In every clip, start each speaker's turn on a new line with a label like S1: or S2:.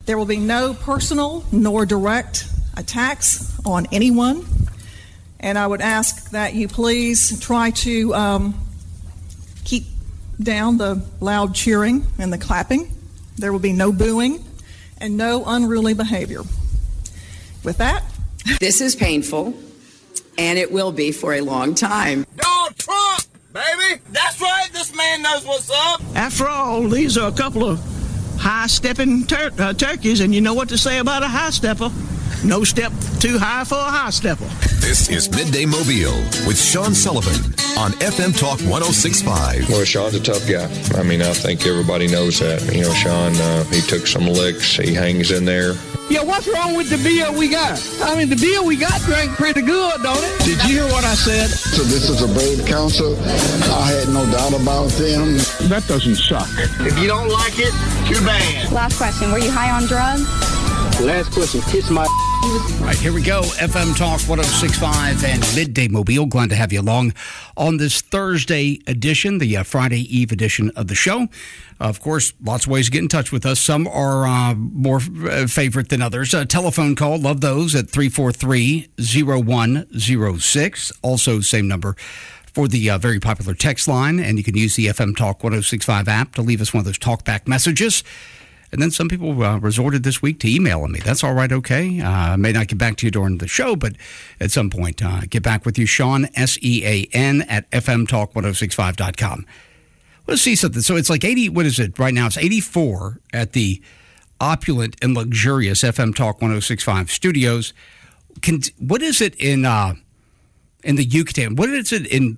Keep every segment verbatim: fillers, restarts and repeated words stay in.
S1: There will be no personal nor direct attacks on anyone. And I would ask that you please try to um, keep down the loud cheering and the clapping. There will be no booing and no unruly behavior. With that,
S2: this is painful, and it will be for a long time.
S3: Donald Trump, baby! That's right, this man knows what's up!
S4: After all, these are a couple of high-stepping tur- uh, turkeys, and you know what to say about a high-stepper. No step too high for a high-stepper.
S5: This is Midday Mobile with Sean Sullivan on F M Talk one oh six point five.
S6: Well, Sean's a tough guy. I mean, I think everybody knows that. You know, Sean, uh, he took some licks. He hangs in there.
S7: Yeah, what's wrong with the beer we got? I mean, the beer we got drank pretty good, don't it?
S4: Did you hear what I said?
S8: So this is a brave council. I had no doubt about them.
S9: That doesn't suck.
S3: If you don't like it, too bad.
S10: Last question. Were you high on drugs?
S7: Last question. Kiss my...
S11: All right, here we go. F M Talk one oh six point five and Midday Mobile. Glad to have you along on this Thursday edition, the uh, Friday Eve edition of the show. Uh, of course, lots of ways to get in touch with us. Some are uh, more uh, favorite than others. A telephone call, love those, at three four three, oh one oh six. Also, same number for the uh, very popular text line. And you can use the F M Talk one oh six point five app to leave us one of those talkback messages. And then some people uh, resorted this week to emailing me. That's all right, okay? I uh, may not get back to you during the show, but at some point, uh, get back with you. Sean, S E A N, at f m talk one oh six five dot com. Let's see something. So it's like eighty, what is it right now? It's eighty-four at the opulent and luxurious F M Talk one oh six point five studios. Can, what is it in uh, in the Yucatan? What is it in,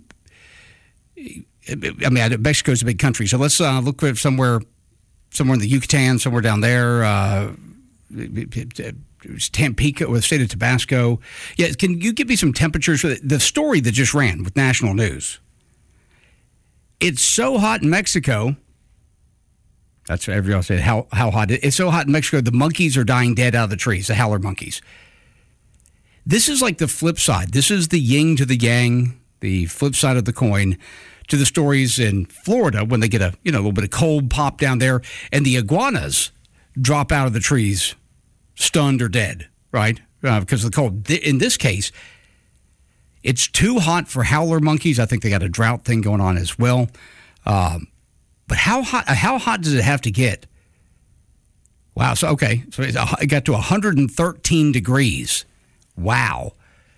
S11: I mean, Mexico's a big country, so let's uh, look for somewhere somewhere in the Yucatan, somewhere down there, uh, Tampico, or the state of Tabasco. Yeah, can you give me some temperatures? The story that just ran with national news. It's so hot in Mexico. That's what everybody else said, how, how hot. It's so hot in Mexico, the monkeys are dying dead out of the trees, the howler monkeys. This is like the flip side. This is the yin to the yang, the flip side of the coin, to the stories in Florida when they get a you know a little bit of cold pop down there and the iguanas drop out of the trees stunned or dead, right? Uh, because of the cold. In this case, it's too hot for howler monkeys. I think they got a drought thing going on as well. Um, but how hot how hot does it have to get? Wow. So, okay. So it got to one hundred thirteen degrees. Wow.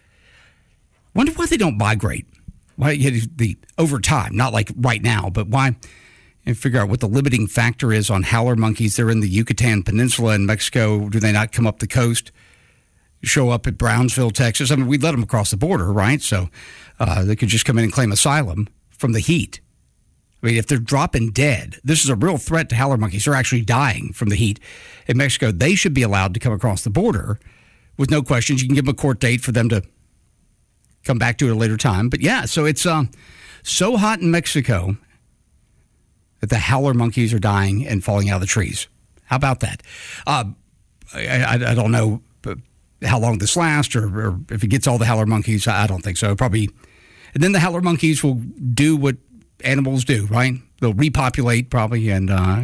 S11: Wonder why they don't migrate. Why the over time, not like right now, but why? And figure out what the limiting factor is on howler monkeys. They're in the Yucatan Peninsula in Mexico. Do they not come up the coast, show up at Brownsville, Texas? I mean, we'd let them across the border, right? So uh, they could just come in and claim asylum from the heat. I mean, if they're dropping dead, this is a real threat to howler monkeys. They're actually dying from the heat in Mexico. They should be allowed to come across the border with no questions. You can give them a court date for them to come back to it at a later time. But yeah, so it's uh, so hot in Mexico that the howler monkeys are dying and falling out of the trees. How about that? Uh, I, I, I don't know how long this lasts or, or if it gets all the howler monkeys. I don't think so. Probably. And then the howler monkeys will do what animals do, right? They'll repopulate probably and uh,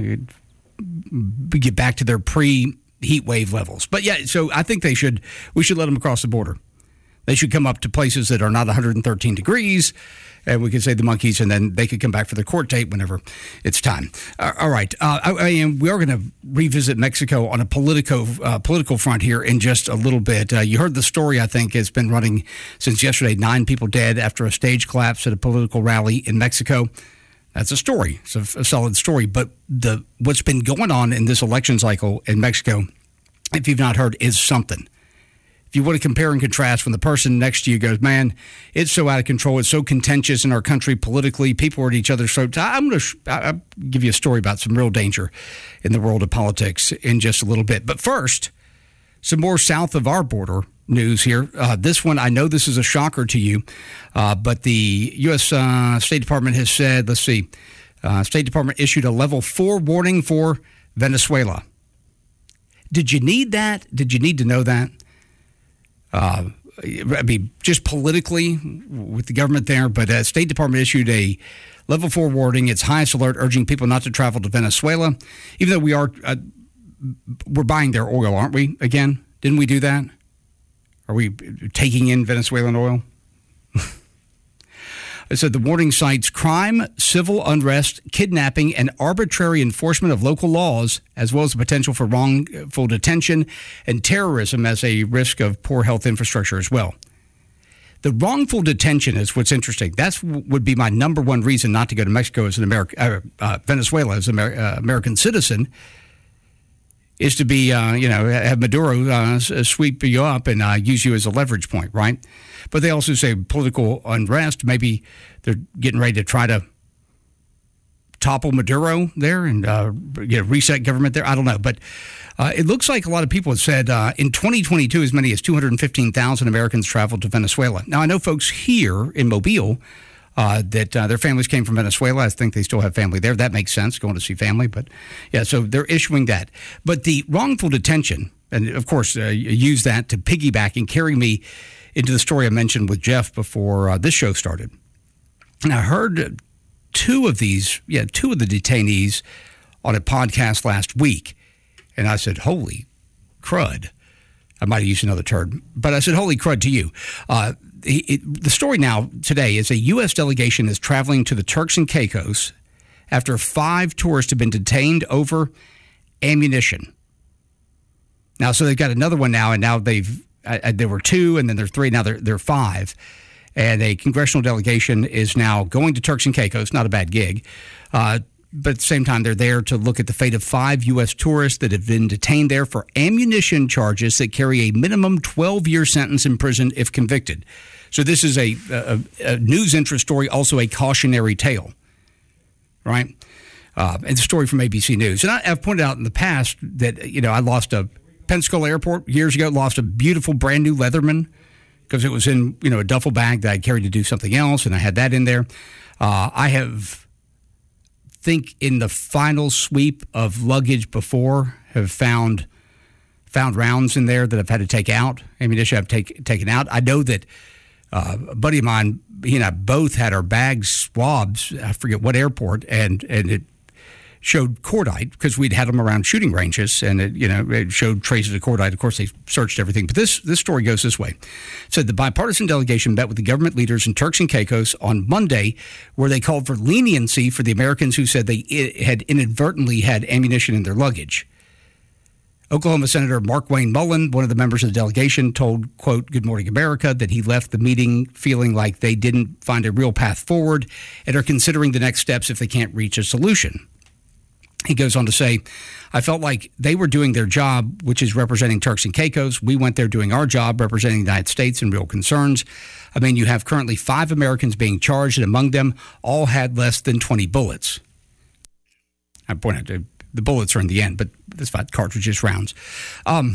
S11: get back to their pre-heat wave levels. But yeah, so I think they should. We should let them across the border. They should come up to places that are not one hundred thirteen degrees, and we could say the monkeys, and then they could come back for their court date whenever it's time. Uh, all right. Uh, I, I, we are going to revisit Mexico on a politico, uh, political front here in just a little bit. Uh, you heard the story, I think, has been running since yesterday. Nine people dead after a stage collapse at a political rally in Mexico. That's a story. It's a, a solid story. But the what's been going on in this election cycle in Mexico, if you've not heard, is something. If you want to compare and contrast when the person next to you goes, man, it's so out of control, it's so contentious in our country politically, people are at each other's throats. I'm going to I'll give you a story about some real danger in the world of politics in just a little bit. But first, some more south of our border news here. Uh, this one, I know this is a shocker to you, uh, but the U S Uh, State Department has said, let's see, uh, State Department issued a level four warning for Venezuela. Did you need that? Did you need to know that? Uh, I mean, just politically with the government there, but uh, State Department issued a level four warning, its highest alert, urging people not to travel to Venezuela. Even though we are uh, we're buying their oil, aren't we? Again, didn't we do that? Are we taking in Venezuelan oil? It said the warning cites crime, civil unrest, kidnapping, and arbitrary enforcement of local laws, as well as the potential for wrongful detention and terrorism as a risk of poor health infrastructure as well. The wrongful detention is what's interesting. That would be my number one reason not to go to Mexico as an American, uh, uh, Venezuela as an Amer- uh, American citizen, is to be, uh, you know, have Maduro uh, sweep you up and uh, use you as a leverage point, right? But they also say political unrest. Maybe they're getting ready to try to topple Maduro there and uh, you know, reset government there. I don't know. But uh, it looks like a lot of people have said uh, in twenty twenty-two, as many as two hundred fifteen thousand Americans traveled to Venezuela. Now, I know folks here in Mobile uh, that uh, their families came from Venezuela. I think they still have family there. That makes sense, going to see family. But, yeah, so they're issuing that. But the wrongful detention, and, of course, uh, use that to piggyback and carry me into the story I mentioned with Jeff before uh, this show started. And I heard two of these, yeah, two of the detainees on a podcast last week. And I said, holy crud. I might have used another term, but I said, holy crud to you. Uh, it, it, the story now today is a U S delegation is traveling to the Turks and Caicos after five tourists have been detained over ammunition. Now, so they've got another one now, and now they've, uh, there were two, and then there are three, now there, there are five. And a congressional delegation is now going to Turks and Caicos, not a bad gig, uh, but at the same time, they're there to look at the fate of five U S tourists that have been detained there for ammunition charges that carry a minimum twelve-year sentence in prison if convicted. So this is a, a, a news interest story, also a cautionary tale, right? Uh, and the story from A B C News. And I, I've pointed out in the past that, you know, I lost a Pensacola Airport years ago, lost a beautiful brand new Leatherman because it was in, you know, a duffel bag that I carried to do something else, and I had that in there. Uh, I have... think in the final sweep of luggage before have found found rounds in there that I've had to take out, ammunition I've take, taken out. I know that uh, a buddy of mine, he and I both had our bags swabs, I forget what airport, and, and it showed cordite because we'd had them around shooting ranges, and it, you know, it showed traces of cordite. Of course, they searched everything. But this this story goes this way. It said the bipartisan delegation met with the government leaders in Turks and Caicos on Monday, where they called for leniency for the Americans who said they had inadvertently had ammunition in their luggage. Oklahoma Senator Markwayne Mullin, one of the members of the delegation, told, quote, Good Morning America, that he left the meeting feeling like they didn't find a real path forward and are considering the next steps if they can't reach a solution. He goes on to say, I felt like they were doing their job, which is representing Turks and Caicos. We went there doing our job, representing the United States and real concerns. I mean, you have currently five Americans being charged, and among them, all had less than twenty bullets. I point out the, the bullets are in the end, but that's fine, cartridges, rounds. Um,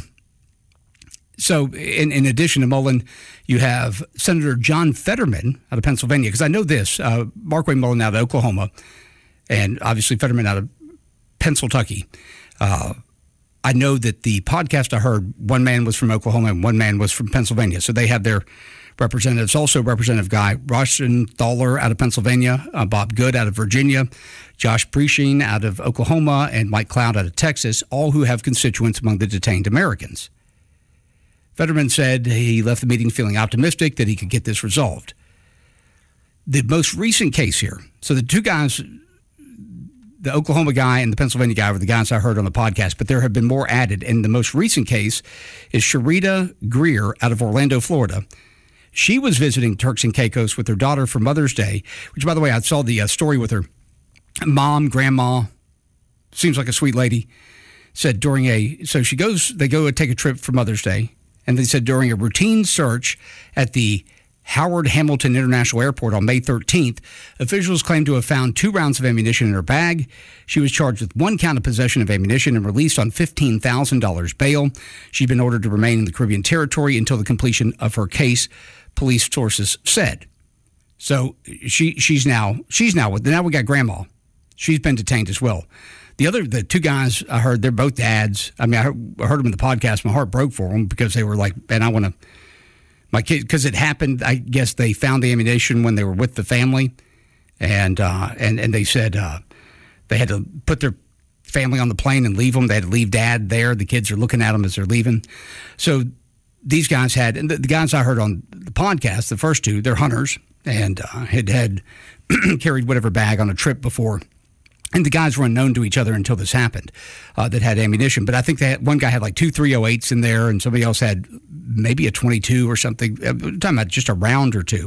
S11: so in, in addition to Mullen, you have Senator John Fetterman out of Pennsylvania, because I know this, uh, Markwayne Mullin out of Oklahoma, and obviously Fetterman out of Pennsylvania. Uh, I know that the podcast I heard, one man was from Oklahoma and one man was from Pennsylvania. So they have their representatives. Also, Representative Guy Roschenthaler out of Pennsylvania, uh, Bob Good out of Virginia, Josh Prieshin out of Oklahoma, and Mike Cloud out of Texas, all who have constituents among the detained Americans. Fetterman said he left the meeting feeling optimistic that he could get this resolved. The most recent case here, so the two guys, the Oklahoma guy and the Pennsylvania guy were the guys I heard on the podcast, but there have been more added. And the most recent case is Sharita Greer out of Orlando, Florida. She was visiting Turks and Caicos with her daughter for Mother's Day, which, by the way, I saw the uh, story with her mom, grandma, seems like a sweet lady, said during a, so she goes, they go take a trip for Mother's Day, and they said during a routine search at the Howard Hamilton International Airport on May thirteenth, officials claimed to have found two rounds of ammunition in her bag. She was charged with one count of possession of ammunition and released on fifteen thousand dollars bail. She'd been ordered to remain in the Caribbean territory until the completion of her case, police sources said. So she she's now she's now with now we got grandma. She's been detained as well. The other the two guys I heard, they're both dads. I mean, I heard, I heard them in the podcast. My heart broke for them because they were like, "Man, I want to." My kid, because it happened, I guess they found the ammunition when they were with the family, and uh, and and they said uh, they had to put their family on the plane and leave them. They had to leave dad there. The kids are looking at them as they're leaving. So these guys had, and the, the guys I heard on the podcast, the first two, they're hunters and uh, had had carried whatever bag on a trip before. And the guys were unknown to each other until this happened, uh, that had ammunition. But I think they had, one guy had like two three oh eights in there, and somebody else had maybe a twenty-two or something. We're talking about just a round or two.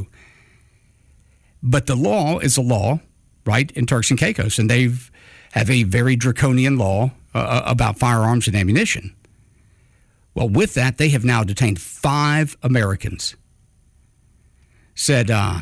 S11: But the law is a law, right, in Turks and Caicos, and they have a very draconian law uh, about firearms and ammunition. Well, with that, they have now detained five Americans. Said, uh,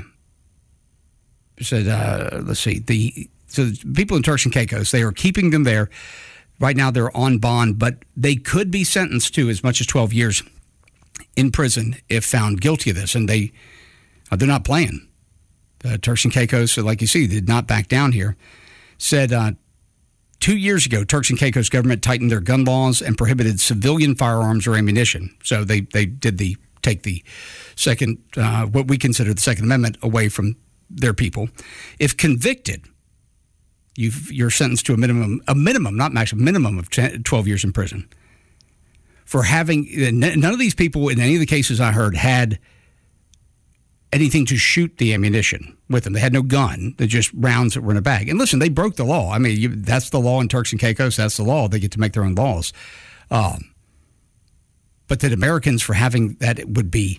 S11: said, uh, let's see, the so the people in Turks and Caicos, they are keeping them there. Right now, they're on bond, but they could be sentenced to as much as twelve years in prison if found guilty of this, and they uh, they're not playing. Uh, Turks and Caicos, like you see, did not back down here. Said uh, two years ago, Turks and Caicos government tightened their gun laws and prohibited civilian firearms or ammunition. So they, they did the take the second, uh, what we consider the Second Amendment, away from their people. If convicted, you've, you're sentenced to a minimum, a minimum, not maximum, minimum of twelve years in prison. For having, none of these people in any of the cases I heard had anything to shoot the ammunition with them. They had no gun. They're just rounds that were in a bag. And listen, they broke the law. I mean, you, that's the law in Turks and Caicos. That's the law. They get to make their own laws. Um, but that Americans, for having that, would be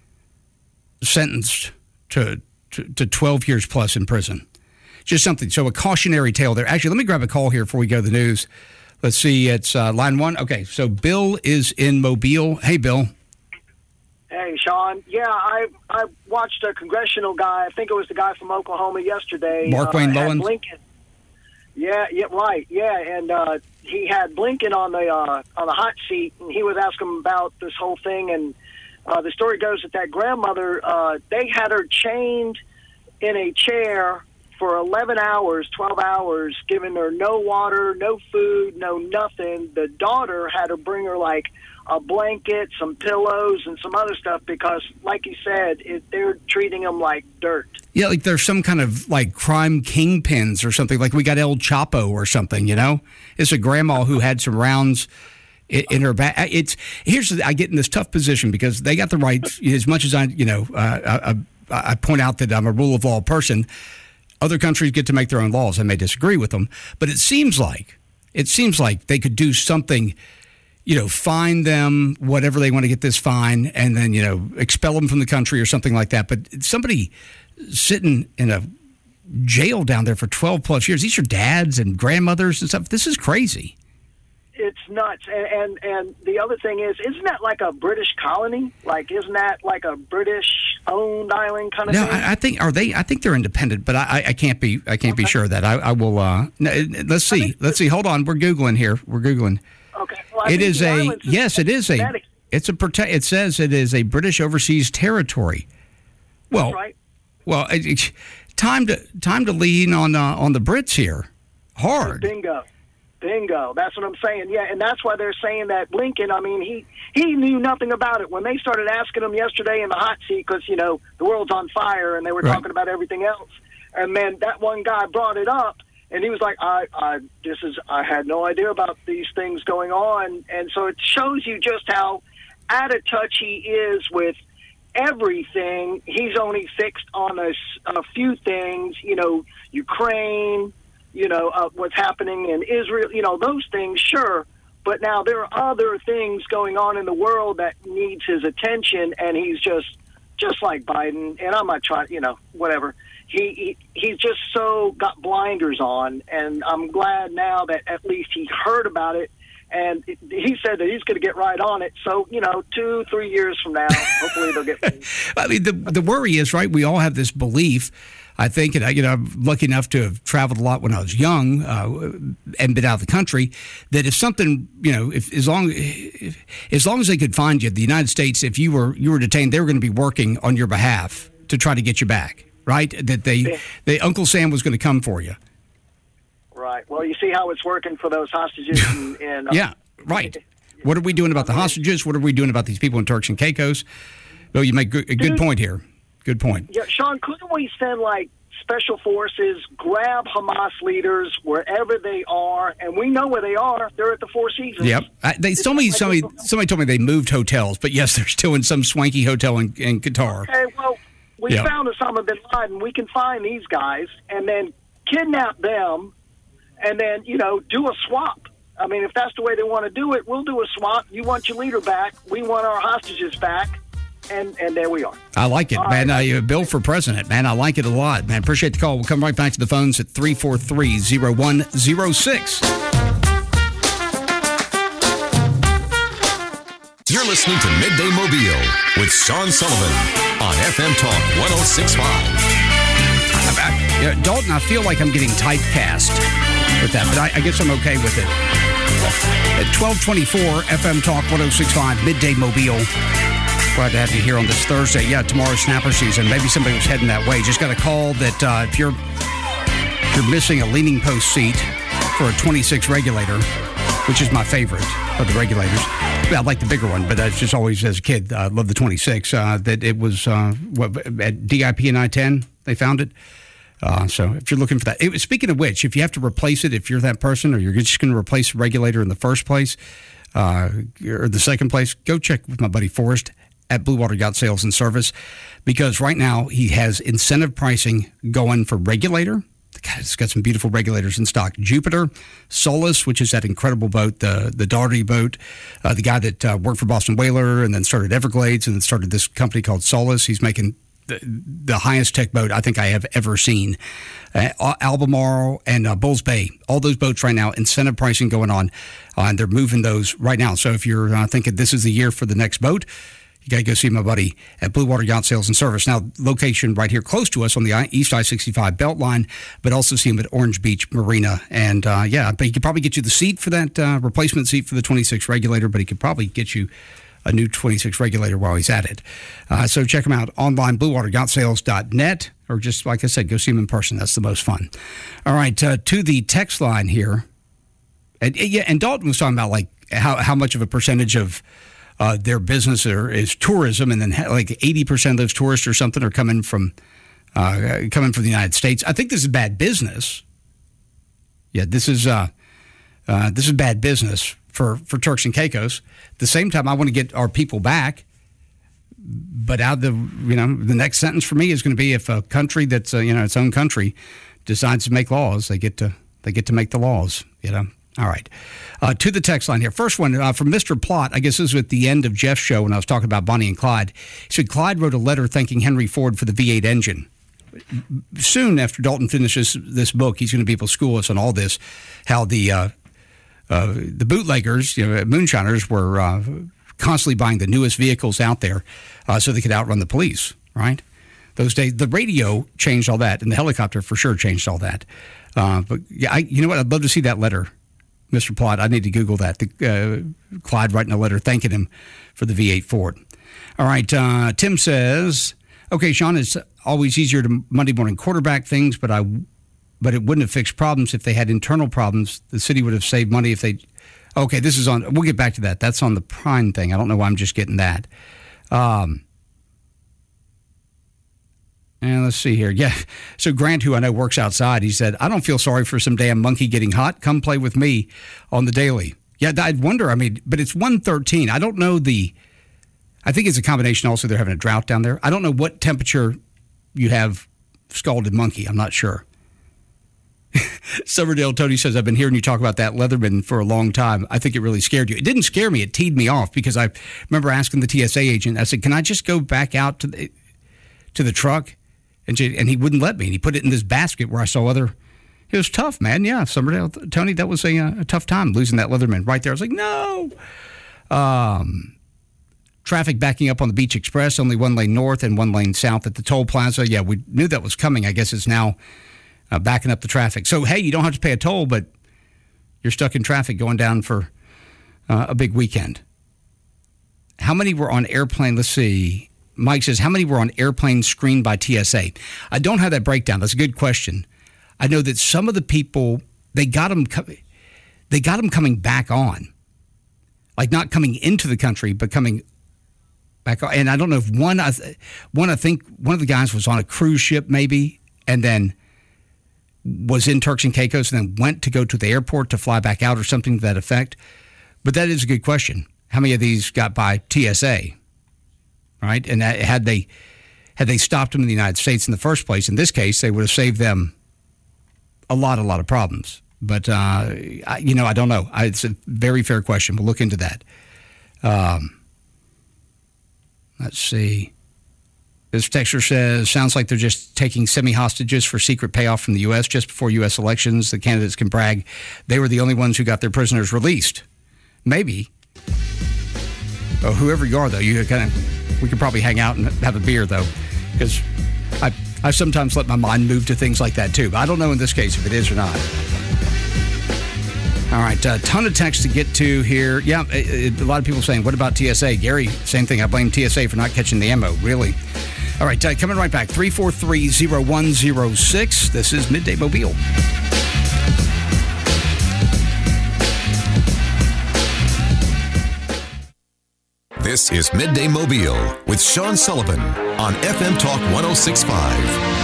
S11: sentenced to, to, to twelve years plus in prison. Just something. So a cautionary tale there. Actually, let me grab a call here before we go to the news. Let's see. It's uh, line one. Okay, so Bill is in Mobile. Hey, Bill.
S9: Hey, Sean. Yeah, I I watched a congressional guy. I think it was the guy from Oklahoma yesterday.
S11: Mark Wayne
S9: uh,
S11: Mullins.
S9: Blinken. Yeah, yeah, right. Yeah, and uh, he had Blinken on the uh, on the hot seat, and he was asking him about this whole thing. And uh, the story goes that that grandmother, uh, they had her chained in a chair for eleven hours, twelve hours, giving her no water, no food, no nothing. The daughter had to bring her like a blanket, some pillows, and some other stuff because, like you said, it, they're treating them like dirt.
S11: Yeah, like there's some kind of like crime kingpins or something. Like we got El Chapo or something, you know? It's a grandma who had some rounds in, in her back. It's here's I get in this tough position because they got the rights. As much as I, you know, uh, I, I point out that I'm a rule of law person. Other countries get to make their own laws. I may disagree with them, but it seems like it seems like they could do something. You know, fine them, whatever they want to get this fine, and then, you know, expel them from the country or something like that. But somebody sitting in a jail down there for twelve plus years, these are dads and grandmothers and stuff. This is crazy.
S9: It's nuts. And, and, and the other thing is, isn't that like a British colony? Like, isn't that like a British-owned island kind of
S11: no,
S9: thing?
S11: I, I think are they? I think they're independent, but I, I can't be. I can't
S9: okay.
S11: be sure of that. I, I will. Uh, let's see. Let's see. Hold on. We're googling here. We're googling.
S9: Okay. Well, I
S11: it is a
S9: is
S11: yes. It is a. It's a prote- It says it is a British overseas territory. Well,
S9: That's right.
S11: Well, it, it, time to time to lean on uh, on the Brits here, hard.
S9: Bingo, bingo. That's what I'm saying. Yeah, and that's why they're saying that Blinken. I mean, he he knew nothing about it when they started asking him yesterday in the hot seat because you know the world's on fire and they were
S11: right.
S9: talking about everything else. And then that one guy brought it up. And he was like, I, I, this is, I had no idea about these things going on. And so it shows you just how out of touch he is with everything. He's only fixed on a, a few things, you know, Ukraine, you know, uh, what's happening in Israel, you know, those things, sure. But now there are other things going on in the world that needs his attention. And he's just, just like Biden. And I'm not trying, you know, whatever. He, he he's just so got blinders on, and I'm glad now that at least he heard about it, and it, he said that he's going to get right on it. So, you know, two, three years from now, hopefully they'll get paid.
S11: I mean, the the worry is, right, we all have this belief, I think, and I, you know, I'm lucky enough to have traveled a lot when I was young uh, and been out of the country, that if something, you know, if as long if, as long as they could find you, the United States, if you were you were detained, they were going to be working on your behalf to try to get you back. Right, that they, they, Uncle Sam was going to come for you.
S9: Right. Well, you see how it's working for those hostages. And, and uh,
S11: yeah. Right. What are we doing about the hostages? What are we doing about these people in Turks and Caicos? Well, you make good, a good
S9: Dude,
S11: point here. Good point.
S9: Yeah, Sean, couldn't we send like special forces grab Hamas leaders wherever they are, and we know where they are. They're at the Four Seasons.
S11: Yep. I, they told me somebody somebody told me they moved hotels, but yes, they're still in some swanky hotel in, in Qatar.
S9: Okay, well, we
S11: Yep.
S9: found Osama bin Laden. We can find these guys and then kidnap them, and then you know do a swap. I mean, if that's the way they want to do it, we'll do a swap. You want your leader back. We want our hostages back. And and there we are.
S11: I like it,
S9: All
S11: man.
S9: right.
S11: Uh, Bill for president, man. I like it a lot, man. Appreciate the call. We'll come right back to the phones at three four three, zero one zero six.
S5: You're listening to Midday Mobile with Sean Sullivan on F M Talk one oh six point five.
S11: Yeah, Dalton, I feel like I'm getting typecast with that, but I, I guess I'm okay with it. At twelve twenty-four, F M Talk one oh six point five, Midday Mobile. Glad to have you here on this Thursday. Yeah, tomorrow's snapper season. Maybe somebody was heading that way. Just got a call that uh, if you're if you're missing a leaning post seat for a twenty-six regulator, which is my favorite of the regulators. Well, I like the bigger one, but that's just always as a kid. I uh, love the twenty-six. Uh, that it was uh, what, at D I P and I ten, they found it. Uh, so if you're looking for that. It, speaking of which, if you have to replace it, if you're that person or you're just going to replace the regulator in the first place uh, or the second place, go check with my buddy Forrest at Blue Water Yacht Sales and Service, because right now he has incentive pricing going for regulator. It's got some beautiful regulators in stock. Jupiter, Solus, which is that incredible boat, the the Daugherty boat. Uh, the guy that uh, worked for Boston Whaler and then started Everglades and then started this company called Solus. He's making the, the highest tech boat I think I have ever seen. Uh, Albemarle and uh, Bulls Bay, all those boats right now, incentive pricing going on, uh, and they're moving those right now. So if you're uh, thinking this is the year for the next boat, you got to go see my buddy at Blue Water Yacht Sales and Service. Now, location right here close to us on the East I sixty-five Beltline, but also see him at Orange Beach Marina. And, uh, yeah, but he could probably get you the seat for that uh, replacement seat for the twenty-six regulator, but he could probably get you a new twenty-six regulator while he's at it. Uh, so check him out online, blue water yacht sales dot net, or just, like I said, go see him in person. That's the most fun. All right, uh, to the text line here. And, yeah, and Dalton was talking about, like, how, how much of a percentage of Uh, their business are, is tourism, and then like eighty percent of those tourists or something are coming from uh, coming from the United States. I think this is bad business. Yeah, this is uh, uh, this is bad business for, for Turks and Caicos. At the same time, I want to get our people back. But out of the you know the next sentence for me is going to be if a country that's uh, you know its own country decides to make laws, they get to they get to make the laws. You know. All right. Uh, to the text line here. First one uh, from Mister Plott. I guess this was at the end of Jeff's show when I was talking about Bonnie and Clyde. He said Clyde wrote a letter thanking Henry Ford for the V eight engine. Soon after Dalton finishes this book, he's going to be able to school us on all this, how the uh, uh, the bootleggers, you know, moonshiners, were uh, constantly buying the newest vehicles out there uh, so they could outrun the police, right? Those days, the radio changed all that, and the helicopter for sure changed all that. Uh, but yeah, I, you know what? I'd love to see that letter. Mister Plott, I need to Google that. The, uh, Clyde writing a letter thanking him for the V eight Ford. All right, uh, Tim says, okay, Sean, it's always easier to Monday morning quarterback things, but I, but it wouldn't have fixed problems if they had internal problems. The city would have saved money if they. Okay, this is on. We'll get back to that. That's on the Prime thing. I don't know why I'm just getting that. Um, And let's see here. Yeah. So Grant, who I know works outside, he said, I don't feel sorry for some damn monkey getting hot. Come play with me on the daily. Yeah, I'd wonder. I mean, but it's one thirteen. I don't know the, I think it's a combination also. They're having a drought down there. I don't know what temperature you have scalded monkey. I'm not sure. Summerdale Tony says, I've been hearing you talk about that Leatherman for a long time. I think it really scared you. It didn't scare me. It teed me off because I remember asking the T S A agent, I said, can I just go back out to the, to the truck? And, and he wouldn't let me. And he put it in this basket where I saw other. It was tough, man. Yeah, Summerdale, Tony, that was a, a tough time losing that Leatherman right there. I was like, no. Um, traffic backing up on the Beach Express, only one lane north and one lane south at the toll plaza. Yeah, we knew that was coming. I guess it's now uh, backing up the traffic. So, hey, you don't have to pay a toll, but you're stuck in traffic going down for uh, a big weekend. How many were on airplane? Let's see. Mike says, how many were on airplanes screened by T S A? I don't have that breakdown. That's a good question. I know that some of the people, they got them, they got them coming back on. Like not coming into the country, but coming back on. And I don't know if one, one, I think one of the guys was on a cruise ship maybe, and then was in Turks and Caicos and then went to go to the airport to fly back out or something to that effect. But that is a good question. How many of these got by T S A, right? And that, had they had they stopped them in the United States in the first place, in this case, they would have saved them a lot, a lot of problems. But, uh, I, you know, I don't know. I, it's a very fair question. We'll look into that. Um, let's see. This texter says, sounds like they're just taking semi-hostages for secret payoff from the U S just before U S elections. The candidates can brag they were the only ones who got their prisoners released. Maybe. Oh, whoever you are, though, you kind of, we could probably hang out and have a beer, though, because I I sometimes let my mind move to things like that, too. But I don't know in this case if it is or not. All right, a ton of text to get to here. Yeah, a, a lot of people saying, what about T S A? Gary, same thing. I blame T S A for not catching the ammo. Really? All right, uh, coming right back. three four three, zero one zero six. This is Midday Mobile.
S5: This is Midday Mobile with Sean Sullivan on F M Talk one oh six point five.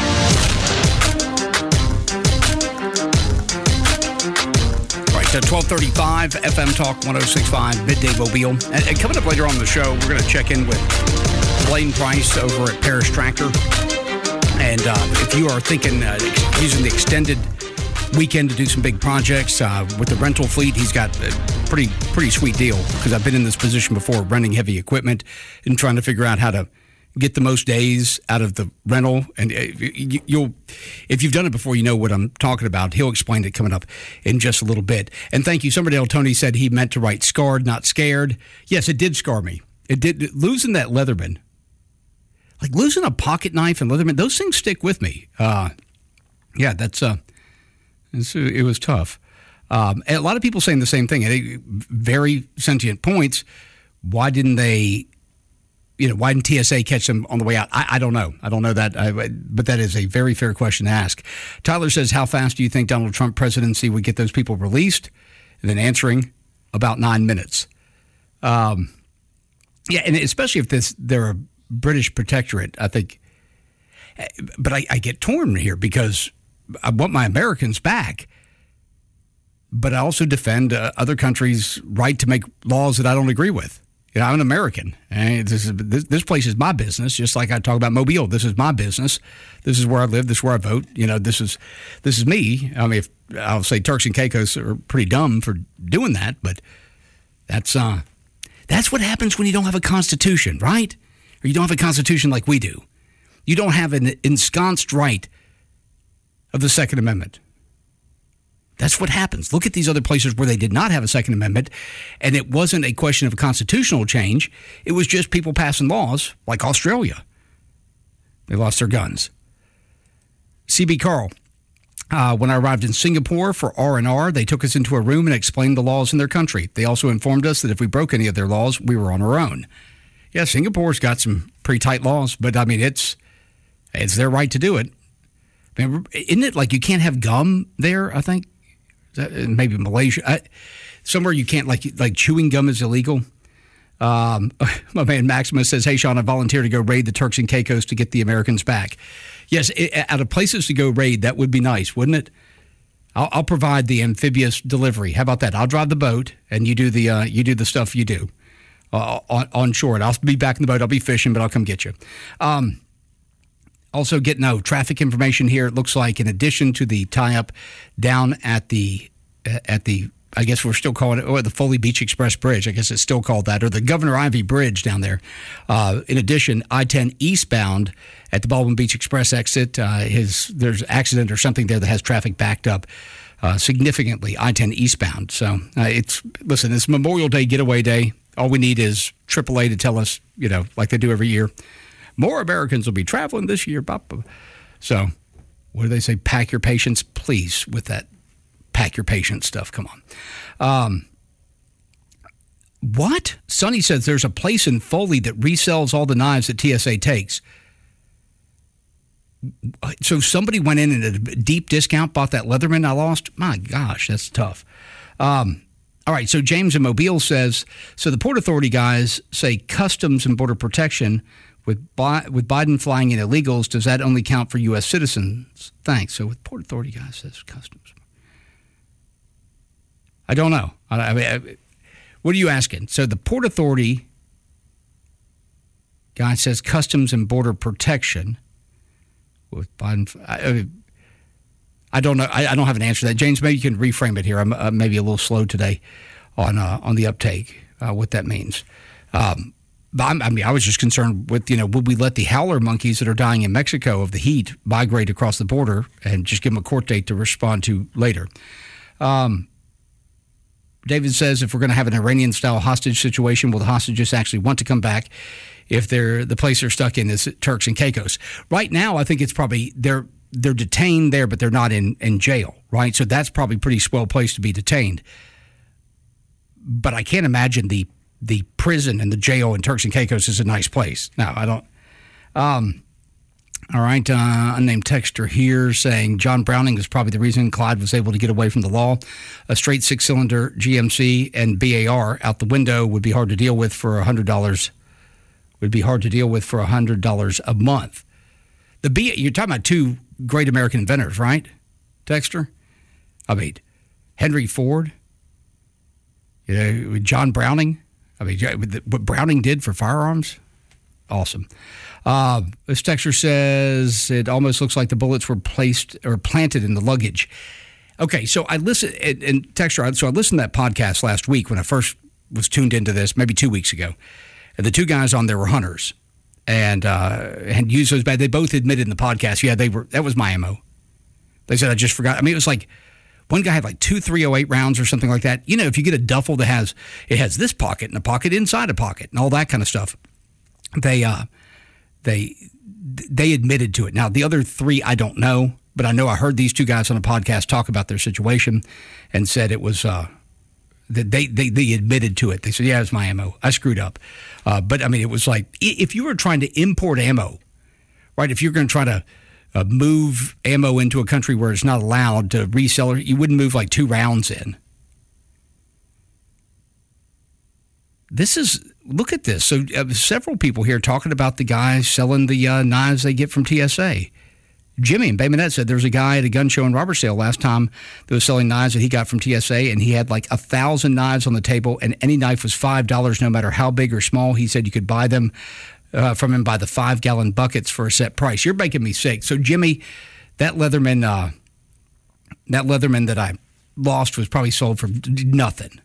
S11: twelve thirty-five F M Talk one oh six point five, Midday Mobile. And, and coming up later on the show, we're going to check in with Blaine Price over at Paris Tractor. And uh, if you are thinking uh, using the extended weekend to do some big projects uh, with the rental fleet, he's got a pretty pretty sweet deal, because I've been in this position before, renting heavy equipment and trying to figure out how to get the most days out of the rental. And you'll, if you've done it before, you know what I'm talking about. He'll explain it coming up in just a little bit. And thank you. Sommerdale Tony said he meant to write scarred, not scared. Yes, it did scar me. It did. Losing that Leatherman, like losing a pocket knife and Leatherman, those things stick with me. Uh, yeah, that's uh, it's, it was tough. Um, and a lot of people saying the same thing at very sentient points. Why didn't they? You know, why didn't T S A catch them on the way out? I, I don't know. I don't know that, I, but that is a very fair question to ask. Tyler says, how fast do you think Donald Trump presidency would get those people released? And then answering, about nine minutes. Um, yeah, and especially if this they're a British protectorate, I think. But I, I get torn here because I want my Americans back, but I also defend uh, other countries' right to make laws that I don't agree with. You know, I'm an American, and this, is, this this place is my business. Just like I talk about Mobile, this is my business. This is where I live. This is where I vote. You know, this is this is me. I mean, if, I'll say Turks and Caicos are pretty dumb for doing that, but that's uh, that's what happens when you don't have a constitution, right? Or you don't have a constitution like we do. You don't have an ensconced right of the Second Amendment. That's what happens. Look at these other places where they did not have a Second Amendment, and it wasn't a question of a constitutional change. It was just people passing laws, like Australia. They lost their guns. C B Carl, uh, when I arrived in Singapore for R and R, they took us into a room and explained the laws in their country. They also informed us that if we broke any of their laws, we were on our own. Yeah, Singapore's got some pretty tight laws, but, I mean, it's it's their right to do it. I mean, isn't it like you can't have gum there, I think? Maybe Malaysia, I, somewhere you can't, like like chewing gum is illegal. Um, my man Maximus says, hey, Sean, I volunteer to go raid the Turks and Caicos to get the Americans back. Yes, it, out of places to go raid, that would be nice, wouldn't it? I'll, I'll provide the amphibious delivery. How about that? I'll drive the boat, and you do the uh, you do the stuff you do uh, on, on shore. And I'll be back in the boat. I'll be fishing, but I'll come get you. Um, Also, get no traffic information here. It looks like, in addition to the tie-up down at the at the, I guess we're still calling it, oh, the Foley Beach Express Bridge. I guess it's still called that, or the Governor Ivy Bridge down there. Uh, in addition, I ten eastbound at the Baldwin Beach Express exit, uh, his there's an accident or something there that has traffic backed up uh, significantly. I ten eastbound. So uh, it's listen, it's Memorial Day getaway day. All we need is triple A to tell us, you know, like they do every year, more Americans will be traveling this year. So, what do they say? Pack your patience, please, with that pack your patience stuff. Come on. Um, what? Sonny says there's a place in Foley that resells all the knives that T S A takes. So somebody went in at a deep discount, bought that Leatherman I lost? My gosh, that's tough. Um, all right, so James in Mobile says, so the Port Authority guys say Customs and Border Protection With Bi- with Biden flying in illegals, does that only count for U S citizens? Thanks. So with Port Authority, guys, says customs. I don't know. I, I mean, I, what are you asking? So the Port Authority guy says Customs and Border Protection. With Biden, I, I don't know. I, I don't have an answer to that. James, maybe you can reframe it here. I'm uh, maybe a little slow today on uh, on the uptake. Uh, what that means. Um, but I'm, I mean, I was just concerned with, you know, would we let the howler monkeys that are dying in Mexico of the heat migrate across the border and just give them a court date to respond to later? Um, David says, if we're going to have an Iranian-style hostage situation, will the hostages actually want to come back if they're the place they're stuck in is Turks and Caicos? Right now, I think it's probably they're they're detained there, but they're not in, in jail, right? So that's probably a pretty swell place to be detained. But I can't imagine the the prison and the jail in Turks and Caicos is a nice place. No, I don't. Um, all right, uh, unnamed texter here saying John Browning is probably the reason Clyde was able to get away from the law. A straight six-cylinder G M C and B A R out the window would be hard to deal with for one hundred dollars. Would be hard to deal with for one hundred dollars a month. The B, you're talking about two great American inventors, right, Texter? I mean, Henry Ford, you know, John Browning. I mean, what Browning did for firearms, awesome. Uh, this texter says it almost looks like the bullets were placed or planted in the luggage. Okay, so I listened, and, and texter, so I listened to that podcast last week when I first was tuned into this, maybe two weeks ago. And the two guys on there were hunters, and uh, and used those bad. They both admitted in the podcast, yeah, they were. That was my ammo. They said I just forgot. I mean, it was like one guy had like two three oh eight rounds or something like that. You know, if you get a duffel that has it has this pocket and a pocket inside a pocket and all that kind of stuff, they uh, they they admitted to it. Now the other three, I don't know, but I know I heard these two guys on a podcast talk about their situation and said it was. Uh, That they, they they admitted to it. They said, yeah, it's my ammo. I screwed up. Uh, but, I mean, it was like if you were trying to import ammo, right, if you're going to try to uh, move ammo into a country where it's not allowed to resell it, you wouldn't move like two rounds in. This is, look at this. So uh, several people here talking about the guys selling the uh, knives they get from T S A. Jimmy in Bay Minette said there was a guy at a gun show in Robertsdale last time that was selling knives that he got from T S A, and he had like a thousand knives on the table, and any knife was five dollars no matter how big or small. He said you could buy them uh, from him by the five-gallon buckets for a set price. You're making me sick. So, Jimmy, that Leatherman, uh, that Leatherman that I lost was probably sold for nothing.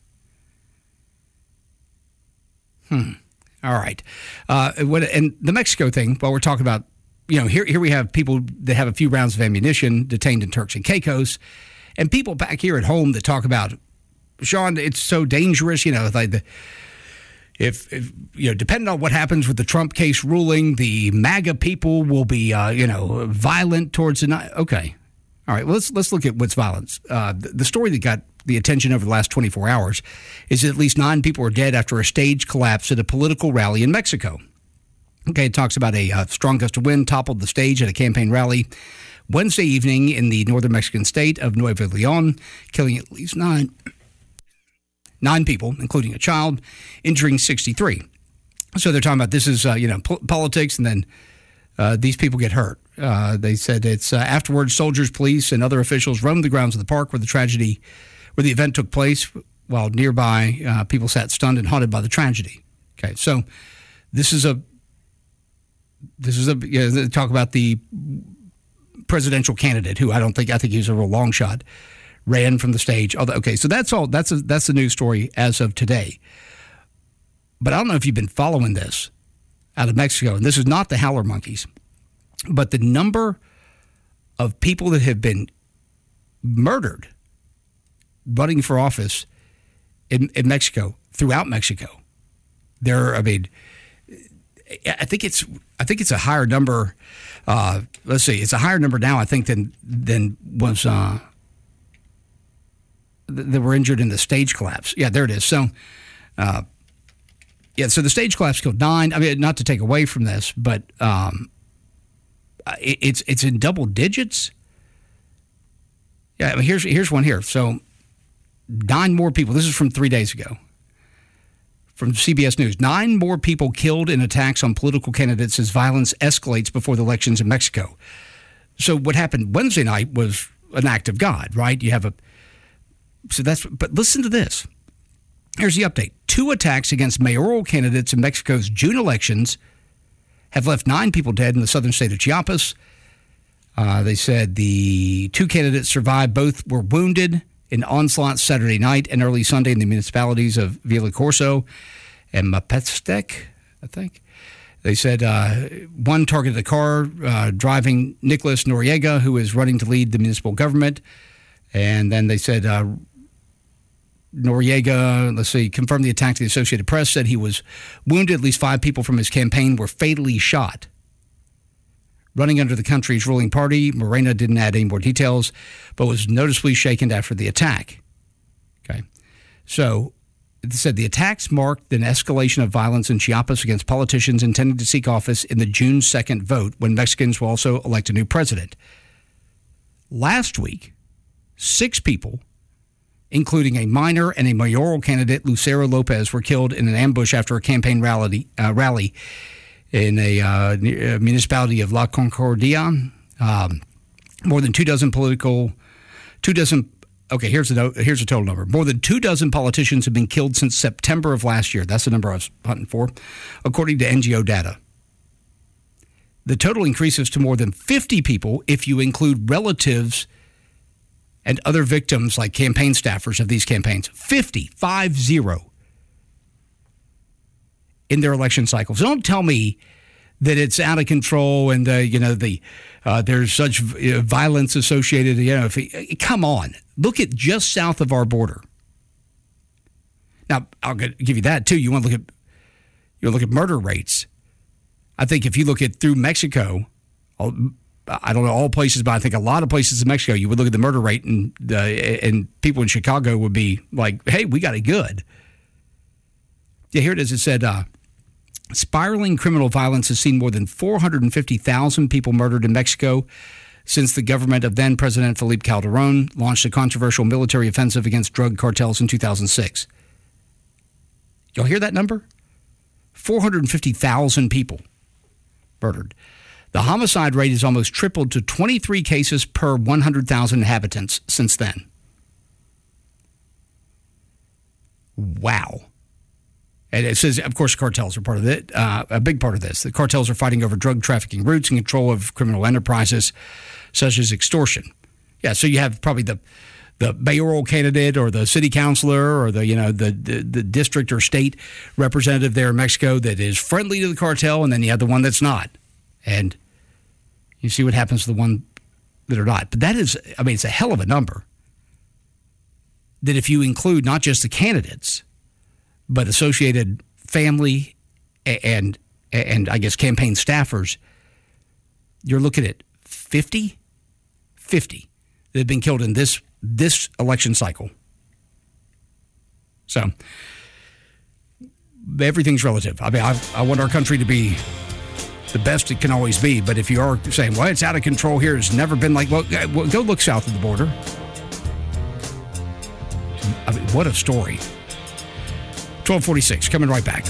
S11: Hmm. All right. Uh, what, and the Mexico thing, while we're talking about, you know, here here we have people that have a few rounds of ammunition detained in Turks and Caicos, and people back here at home that talk about, Sean, it's so dangerous, you know, like the, if, if you know, depending on what happens with the Trump case ruling, the MAGA people will be, uh, you know, violent towards the night. Okay, all right. Well, let's let's look at what's violence. Uh, the, the story that got the attention over the last twenty-four hours is that at least nine people are dead after a stage collapse at a political rally in Mexico. Okay, it talks about a uh, strong gust of wind toppled the stage at a campaign rally Wednesday evening in the northern Mexican state of Nuevo León, killing at least nine, nine people, including a child, injuring sixty-three. So they're talking about this is, uh, you know, po- politics, and then uh, these people get hurt. Uh, they said it's uh, afterwards, soldiers, police, and other officials roamed the grounds of the park where the tragedy, where the event took place, while nearby uh, people sat stunned and haunted by the tragedy. Okay, so this is a This is a you know, talk about the presidential candidate who I don't think I think he's a real long shot, ran from the stage. Although, okay, so that's all. That's a, that's the news story as of today. But I don't know if you've been following this out of Mexico, and this is not the howler monkeys, but the number of people that have been murdered running for office in, in Mexico, throughout Mexico. There, I mean. I think it's I think it's a higher number. Uh, let's see, it's a higher number now, I think, than than was uh, that were injured in the stage collapse. Yeah, there it is. So, uh, yeah, so the stage collapse killed nine. I mean, not to take away from this, but um, it, it's it's in double digits. Yeah, I mean, here's here's one here. So, nine more people. This is from three days ago. from C B S News. Nine more people killed in attacks on political candidates as violence escalates before the elections in Mexico. So what happened Wednesday night was an act of God, right? You have a so that's but listen to this. Here's the update. Two attacks against mayoral candidates in Mexico's June elections have left nine people dead in the southern state of Chiapas. Uh, they said the two candidates survived. Both were wounded in onslaughts Saturday night and early Sunday in the municipalities of Villacorso and Mapestec, I think. They said uh, one targeted a car uh, driving Nicolas Noriega, who is running to lead the municipal government. And then they said uh, Noriega, let's see, confirmed the attack to the Associated Press, said he was wounded. At least five people from his campaign were fatally shot. Running under the country's ruling party, Morena didn't add any more details, but was noticeably shaken after the attack. Okay. So it said the attacks marked an escalation of violence in Chiapas against politicians intending to seek office in the June second vote, when Mexicans will also elect a new president. Last week, six people, including a minor and a mayoral candidate, Lucero Lopez, were killed in an ambush after a campaign rally, uh, rally in a uh, municipality of La Concordia. Um, more than two dozen political, two dozen, okay, here's the, here's the total number. More than two dozen politicians have been killed since September of last year. That's the number I was hunting for, according to N G O data. The total increases to more than fifty people if you include relatives and other victims like campaign staffers of these campaigns. fifty, five zero. In their election cycles. So don't tell me that it's out of control and, uh, you know, the uh, there's such violence associated. You know, if he, come on. Look at just south of our border. Now, I'll give you that, too. You want to look at you want to look at murder rates. I think if you look at through Mexico, I don't know all places, but I think a lot of places in Mexico, you would look at the murder rate and, uh, and people in Chicago would be like, hey, we got it good. Yeah, here it is. It said, uh, spiraling criminal violence has seen more than four hundred fifty thousand people murdered in Mexico since the government of then-President Felipe Calderon launched a controversial military offensive against drug cartels in two thousand six. Y'all hear that number? four hundred fifty thousand people murdered. The homicide rate has almost tripled to twenty-three cases per one hundred thousand inhabitants since then. Wow. And it says, of course, cartels are part of it, uh, a big part of this. The cartels are fighting over drug trafficking routes and control of criminal enterprises, such as extortion. Yeah, so you have probably the the mayoral candidate or the city councilor or the you know the, the the district or state representative there in Mexico that is friendly to the cartel, and then you have the one that's not. And you see what happens to the one that are not. But that is, I mean, it's a hell of a number. That if you include not just the candidates, but associated family and, and I guess campaign staffers, you're looking at fifty, fifty that have been killed in this this election cycle. So everything's relative. I mean, I, I want our country to be the best it can always be, but if you are saying, well, it's out of control here, it's never been like, well, go look south of the border. I mean, what a story. twelve forty-six, coming right back.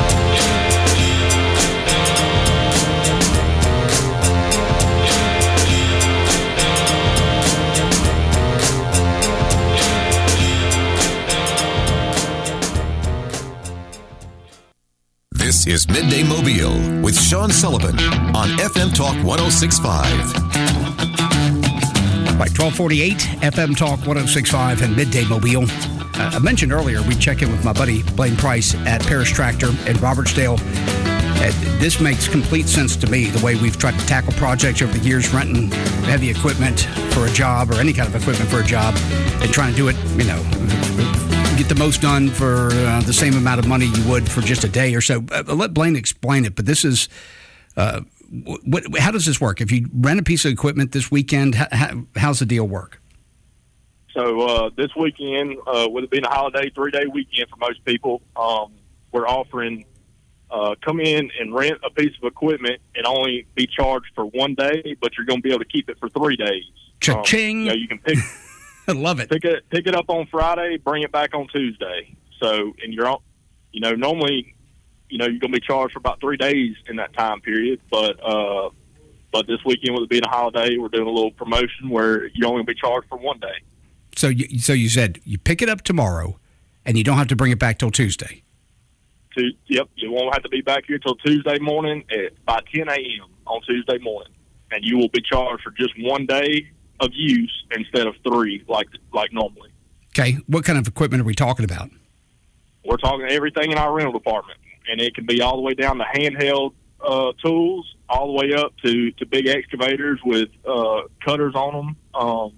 S5: This is Midday Mobile with Sean Sullivan on F M Talk one oh six point five.
S11: Right, twelve forty-eight, F M Talk one oh six point five and Midday Mobile. Uh, I mentioned earlier, we check in with my buddy Blaine Price at Parrish Tractor in Robertsdale. And this makes complete sense to me, the way we've tried to tackle projects over the years, renting heavy equipment for a job or any kind of equipment for a job and trying to do it, you know, get the most done for uh, the same amount of money you would for just a day or so. Uh, let Blaine explain it, but this is, uh, what, how does this work? If you rent a piece of equipment this weekend, how, how's the deal work?
S12: So uh, this weekend, uh, with it being a holiday, three-day weekend for most people, um, we're offering uh, come in and rent a piece of equipment and only be charged for one day, but you're going to be able to keep it for three days.
S11: Cha-ching!
S12: Um, you know, you can pick.
S11: I love it.
S12: Pick it, pick it up on Friday, bring it back on Tuesday. So, and you're on, you know, normally, you know, you're going to be charged for about three days in that time period. But uh, but this weekend, with it being a holiday, we're doing a little promotion where you're only going to be charged for one day.
S11: So you, so you said you pick it up tomorrow, and you don't have to bring it back till Tuesday.
S12: To, yep, you won't have to be back here till Tuesday morning at by ten a.m. on Tuesday morning, and you will be charged for just one day of use instead of three like like normally.
S11: Okay, what kind of equipment are we talking about?
S12: We're talking everything in our rental department, and it can be all the way down to handheld uh, tools, all the way up to, to big excavators with uh, cutters on them, um,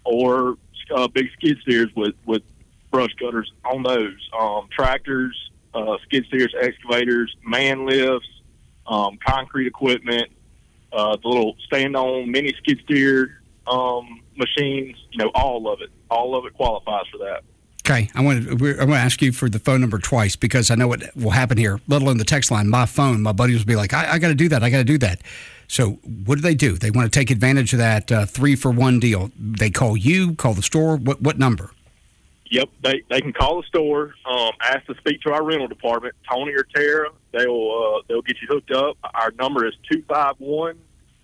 S12: or uh, big skid steers with, with brush cutters on those. Um, tractors, uh, skid steers, excavators, man lifts, um, concrete equipment, uh, the little stand-on mini skid steer um, machines. You know, all of it. All of it qualifies for that.
S11: Okay, I want to. I'm going to ask you for the phone number twice because I know what will happen here. Let alone the text line. My phone, my buddies will be like, "I, I got to do that. I got to do that." So, what do they do? They want to take advantage of that uh, three for one deal. They call you, call the store. What what number?
S12: Yep, they they can call the store, um, ask to speak to our rental department, Tony or Tara. They'll uh, they'll get you hooked up. Our number is two five one,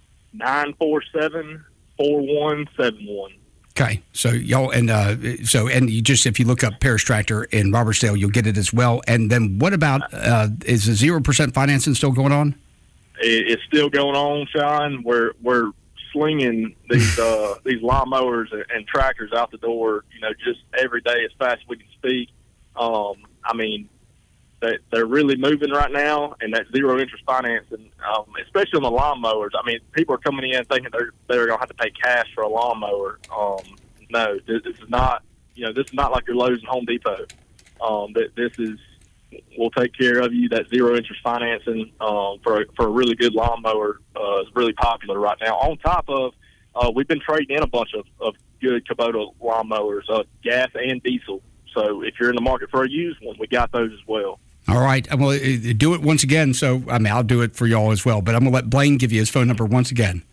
S12: nine four seven, four one seven one.
S11: Okay, so y'all and uh, so and you just if you look up Paris Tractor in Robertsdale, you'll get it as well. And then what about uh, is the zero percent financing still going on?
S12: It, it's still going on, Sean. We're we're slinging these uh, these lawnmowers and, and tractors out the door. You know, just every day as fast as we can speak. Um, I mean, they, they're really moving right now, and that zero interest financing, um, especially on the lawnmowers. I mean, people are coming in thinking they're they're going to have to pay cash for a lawnmower. Um, no, this, this is not. You know, this is not like your Lowe's and Home Depot. Um, that this is, we'll take care of you. That zero interest financing um, for a, for a really good lawnmower uh, is really popular right now. On top of, uh, we've been trading in a bunch of, of good Kubota lawnmowers, uh, gas and diesel. So if you're in the market for a used one, we got those as well.
S11: All right. I'm going to do it once again. So, I mean, I'll do it for y'all as well. But I'm going to let Blaine give you his phone number once again.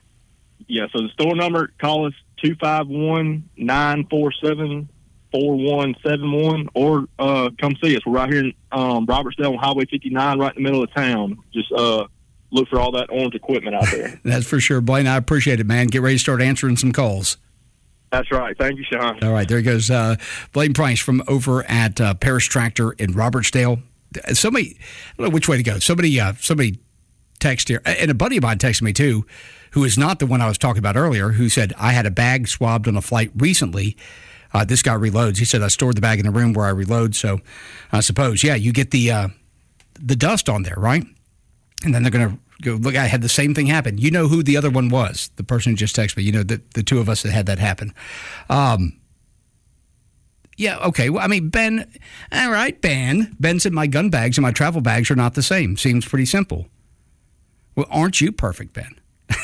S12: Yeah, so the store number, call us two five one, nine four seven, four one seven one, or uh, come see us. We're right here in um, Robertsdale on Highway fifty-nine, right in the middle of town. Just uh, look for all that orange equipment out there.
S11: That's for sure. Blaine, I appreciate it, man. Get ready to start answering some calls.
S12: That's right. Thank you, Sean.
S11: All right, there he goes. Uh, Blaine Price from over at uh, Paris Tractor in Robertsdale. Somebody, I don't know which way to go. Somebody, uh, somebody texted here, and a buddy of mine texted me too, who is not the one I was talking about earlier, who said, I had a bag swabbed on a flight recently. Uh, this guy reloads. He said, I stored the bag in the room where I reload. So I suppose, yeah, you get the uh, the dust on there, right? And then they're going to go, look, I had the same thing happen. You know who the other one was, the person who just texted me. You know, the, the two of us that had that happen. Um, yeah, okay. Well, I mean, Ben, all right, Ben. Ben said my gun bags and my travel bags are not the same. Seems pretty simple. Well, aren't you perfect, Ben?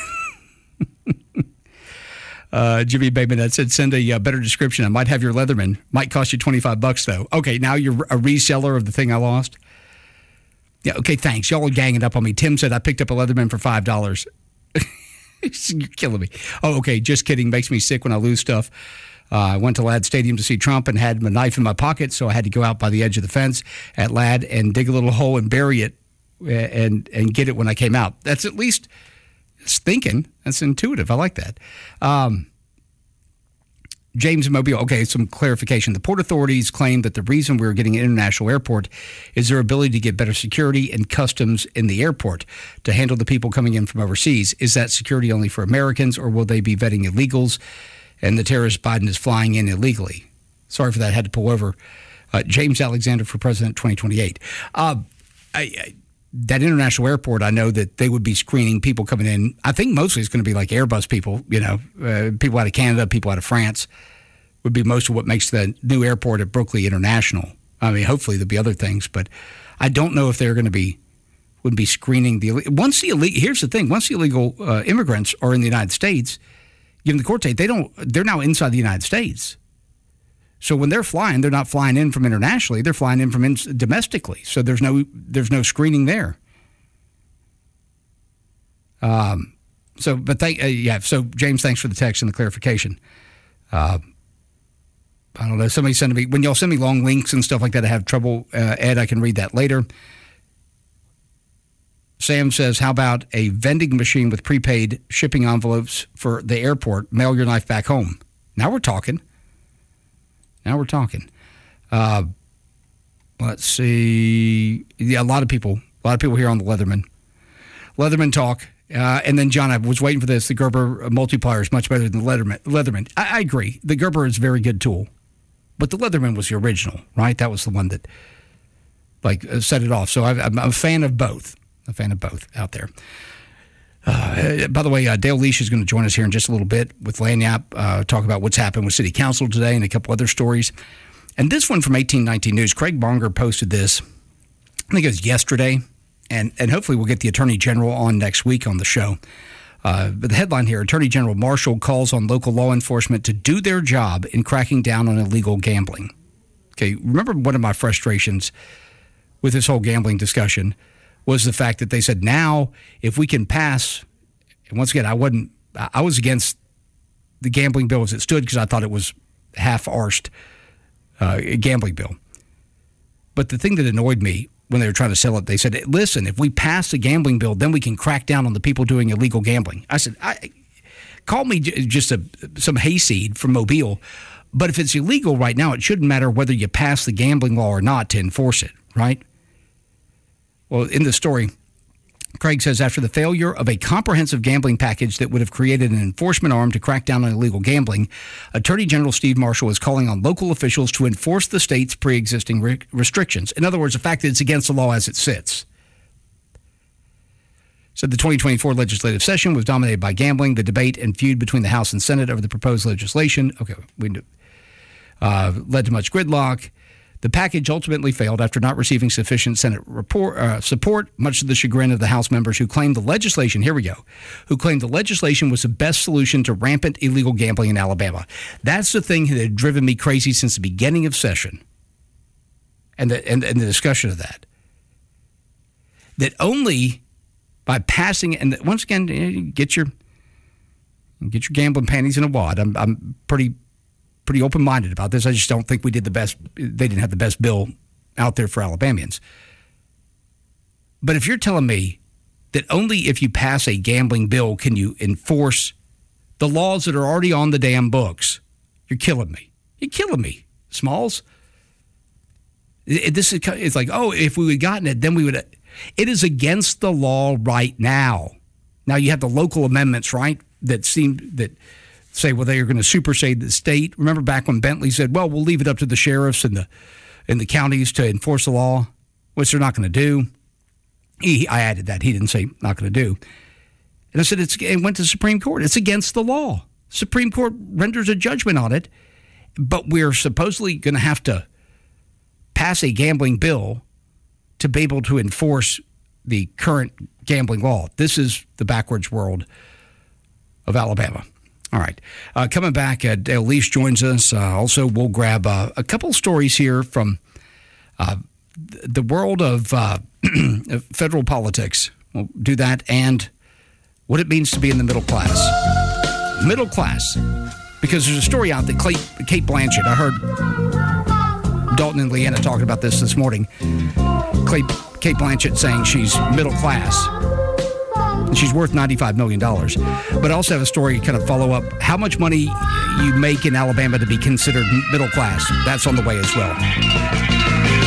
S11: Uh, Jimmy Bateman said, send a uh, better description. I might have your Leatherman. Might cost you twenty-five bucks, though. Okay, now you're a reseller of the thing I lost? Yeah, okay, thanks. Y'all are ganging up on me. Tim said I picked up a Leatherman for five dollars. You're killing me. Oh, okay, just kidding. Makes me sick when I lose stuff. Uh, I went to Ladd Stadium to see Trump and had my knife in my pocket, so I had to go out by the edge of the fence at Ladd and dig a little hole and bury it and, and get it when I came out. That's at least... It's thinking. That's intuitive. I like that. Um, James Mobile. Okay, some clarification. The Port Authorities claim that the reason we're getting an international airport is their ability to get better security and customs in the airport to handle the people coming in from overseas. Is that security only for Americans, or will they be vetting illegals and the terrorist Biden is flying in illegally? Sorry for that. I had to pull over. Uh, James Alexander for President twenty twenty-eight. Uh, I... I That international airport, I know that they would be screening people coming in. I think mostly it's going to be like Airbus people, you know, uh, people out of Canada, people out of France would be most of what makes the new airport at Brooklyn International. I mean, hopefully there'll be other things, but I don't know if they're going to be, would be screening the, once the illegal, here's the thing, once the illegal uh, immigrants are in the United States, given the court date, they don't, they're now inside the United States. So when they're flying, they're not flying in from internationally; they're flying in from in domestically. So there's no there's no screening there. Um. So, but thank uh, yeah. So James, thanks for the text and the clarification. Uh, I don't know. Somebody sent me, when y'all send me long links and stuff like that, I have trouble, uh, Ed, I can read that later. Sam says, how about a vending machine with prepaid shipping envelopes for the airport? Mail your life back home. Now we're talking. Now we're talking. Uh, let's see. Yeah, a lot of people, a lot of people here on the Leatherman. Leatherman talk. Uh, and then, John, I was waiting for this. The Gerber multiplier is much better than the Leatherman. Leatherman. I, I agree. The Gerber is a very good tool. But the Leatherman was the original, right? That was the one that, like, uh, set it off. So I, I'm a fan of both. A fan of both out there. Uh, by the way, uh, Dale Leash is going to join us here in just a little bit with Lagniappe, uh, talk about what's happened with City Council today and a couple other stories. And this one from eighteen nineteen News, Craig Bonger posted this, I think it was yesterday, and, and hopefully we'll get the Attorney General on next week on the show. Uh, but the headline here, Attorney General Marshall calls on local law enforcement to do their job in cracking down on illegal gambling. Okay, remember one of my frustrations with this whole gambling discussion was the fact that they said, now, if we can pass, and once again, I wasn't, I was against the gambling bill as it stood because I thought it was half-arsed uh, gambling bill. But the thing that annoyed me when they were trying to sell it, they said, listen, if we pass the gambling bill, then we can crack down on the people doing illegal gambling. I said, I, call me j- just a, some hayseed from Mobile, but if it's illegal right now, it shouldn't matter whether you pass the gambling law or not to enforce it, right? Well, in the story, Craig says, after the failure of a comprehensive gambling package that would have created an enforcement arm to crack down on illegal gambling, Attorney General Steve Marshall is calling on local officials to enforce the state's pre-existing re- restrictions. In other words, the fact that it's against the law as it sits. Said the twenty twenty-four legislative session was dominated by gambling, the debate and feud between the House and Senate over the proposed legislation. Okay, we knew, uh, led to much gridlock. The package ultimately failed after not receiving sufficient Senate report, uh, support, much to the chagrin of the House members who claimed the legislation, here we go, who claimed the legislation was the best solution to rampant illegal gambling in Alabama. That's the thing that had driven me crazy since the beginning of session and the, and, and the discussion of that. That only by passing, and once again, get your get your gambling panties in a wad. I'm, I'm pretty... pretty open-minded about this. I just don't think we did the best. They didn't have the best bill out there for Alabamians. But if you're telling me that only if you pass a gambling bill can you enforce the laws that are already on the damn books, you're killing me. You're killing me, Smalls. It, this is it's like, oh, if we had gotten it, then we would. It is against the law right now. Now you have the local amendments, right? That seem that. Say, well, they are going to supersede the state. Remember back when Bentley said, well, we'll leave it up to the sheriffs and the and the counties to enforce the law, which they're not going to do. He, I added that. He didn't say not going to do. And I said, it's, it went to the Supreme Court. It's against the law. Supreme Court renders a judgment on it, but we're supposedly going to have to pass a gambling bill to be able to enforce the current gambling law. This is the backwards world of Alabama. All right. Uh, coming back, uh, Dale Leash joins us. Uh, also, we'll grab uh, a couple stories here from uh, the world of uh, federal politics. We'll do that and what it means to be in the middle class. Middle class. Because there's a story out that Clay, Kate Blanchett, I heard Dalton and Leanna talking about this this morning. Clay, Kate Blanchett saying she's middle class. She's worth ninety-five million dollars. But I also have a story kind of follow up. How much money you make in Alabama to be considered middle class? That's on the way as well.